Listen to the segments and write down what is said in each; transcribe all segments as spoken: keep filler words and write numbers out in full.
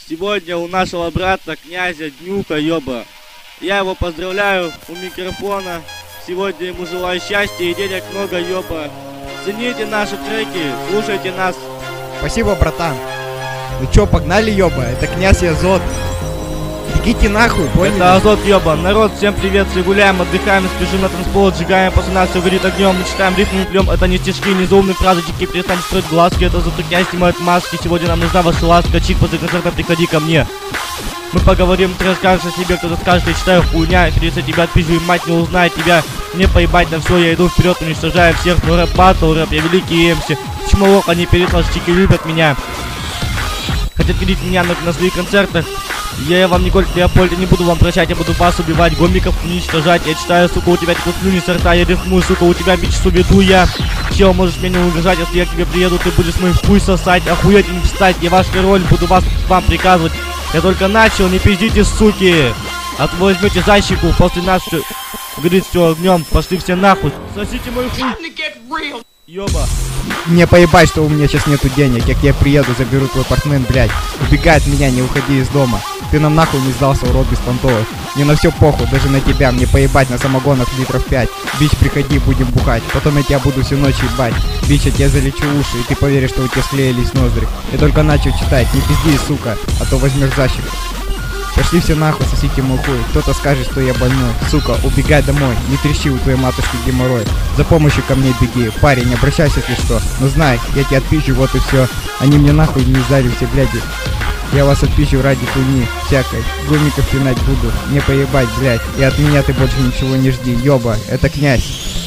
Сегодня у нашего брата князя Днюха, ёба. Я его поздравляю у микрофона. Сегодня ему желаю счастья и денег много, ёба. Цените наши треки, слушайте нас. Спасибо, братан. Ну чё, погнали, ёба? Это князь и Азот. Бегите нахуй, поняли? Это Азот, ёба. Народ, всем привет, все гуляем, отдыхаем, спешим на танцпол, сжигаем, после нас все горит огнем, мы читаем рифмы, не плем. Это не стишки, не заумные фразочки, перестань строить глазки. Это Азот и князь снимают маски. Сегодня нам нужна ваша ласка. Чик, после концерта приходи ко мне. Мы поговорим, ты расскажешь о себе, кто-то скажет, я читаю хуйня, перед тебя отпизжу, и мать не узнает тебя. Мне поебать на все, я иду вперед, уничтожаю всех. Ну рэп батл, рэп, я великий эмси. Почему лох, они перед вас, чики любят меня. Хотят видеть меня на, на своих концертах. Я вам, Николь Леопольд, я не буду вам прощать, я буду вас убивать, гомиков уничтожать. Я читаю, сука, у тебя такой слюни сорта, я рифмую, сука, у тебя бич веду я. Чел, можешь меня не угрожать, если я к тебе приеду, ты будешь мой хуй сосать, охуеть не встать, я ваш король, буду вас вам приказывать. Я только начал, не пиздите, суки. А то возьмете защику, после нас все горит все огнем, пошли все нахуй. Сосите мой хуй. Ёба. Мне поебать, что у меня сейчас нету денег. Я к тебе приеду, заберу твой апартмент, блядь. Убегай от меня, не уходи из дома. Ты нам нахуй не сдался, урод беспонтовый. Мне на все похуй, даже на тебя. Мне поебать на самогонах литров пять. Бич, приходи, будем бухать. Потом я тебя буду всю ночь ебать. Бич, я тебе залечу уши, и ты поверишь, что у тебя склеились ноздри. Я только начал читать, не пизди, сука, а то возьмешь защиту. Пошли все нахуй, сосите мой хуй. Кто-то скажет, что я больной. Сука, убегай домой. Не трещи, у твоей матушки геморрой. За помощью ко мне беги. Парень, обращайся, если что. Но знай, я тебя отпищу, вот и все. Они мне нахуй не сдали все, бляди. Я вас отпищу ради хуйни всякой. Гомиков пинать буду. Не поебать, блядь. И от меня ты больше ничего не жди. Ёба, это князь.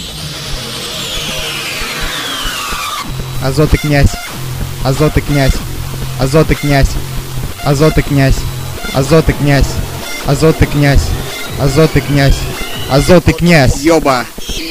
Азот и князь. Азот и князь. Азот и князь. Азот и князь. Азот и князь, Азот и князь, Азот и князь, Азот и князь, ёба!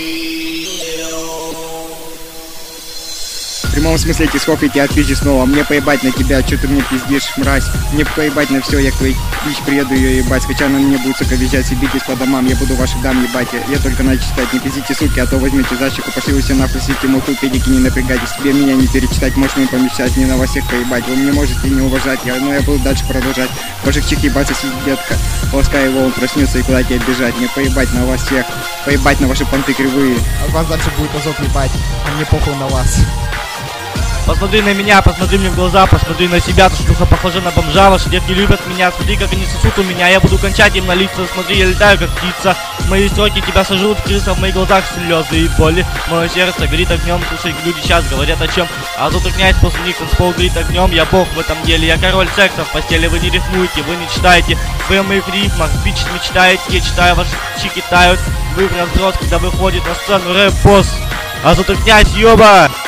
В прямом смысле этих слов я тебя отпизжу снова. Мне поебать на тебя, что ты мне пиздишь, мразь. Мне поебать на все, я к твоей пич приеду ее ебать. Хотя она мне будет, сука, визжать, съебитесь по домам. Я буду ваших дам ебать. Я, я только начал читать, не пиздите, суки, а то возьмите защику. Пошли вы все нахуй, сидите, мой хуй, педики, не напрягайтесь. Тебе меня не перечитать, можешь мне помещать, не на вас всех поебать. Вы мне можете не уважать, я, но я буду дальше продолжать. Ваших чик ебаться, сидит детка. Ласкай его, он проснется и куда тебе бежать. Мне поебать на вас всех, поебать на ваши понты кривые. А вас дальше будет Азот ебать, а мне похуй на вас. Посмотри на меня, посмотри мне в глаза, посмотри на себя, ты шлюха похожа на бомжа, ваши девки любят меня, смотри, как они сосут у меня, я буду кончать им на лица, смотри, я летаю как птица, мои строки тебя сожрут, крыса, в моих глазах слезы и боли, мое сердце горит огнем, слушай, люди сейчас говорят о чем, а тут и князь после них танцпол горит огнем, я бог в этом деле, я король секса в постели, вы не рифмуете, вы не читаете, вы о моих рифмах, бич мечтаете, я читаю, ваши чики тают, вы в разброс, когда выходит на сцену рэп-босс, а тут и князь, ёба!